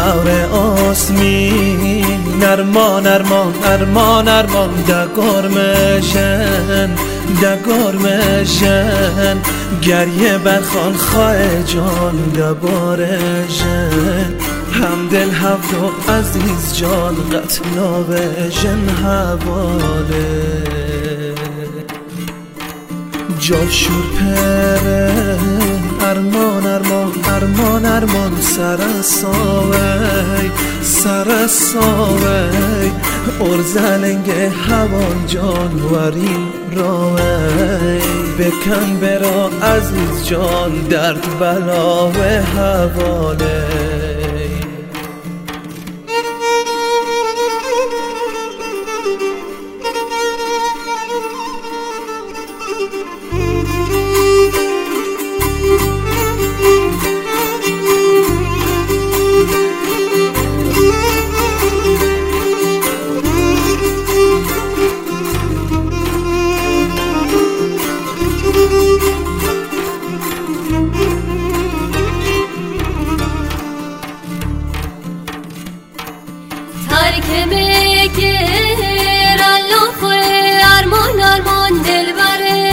هوره آسمین ارمان ارمان ارمان ارمان دگرمشن گریه برخان خواه جان دبارشن همدل هفت و عزیز جان قتلا جن حواله جال شور پره ارمان ارمان ارمان ارمان سرساوی ارزلنگ هوان جان ورین راوی بکن برا عزیز جان درد بلا و حواله ترک مگر الله خواه ارمان ارمان دل بره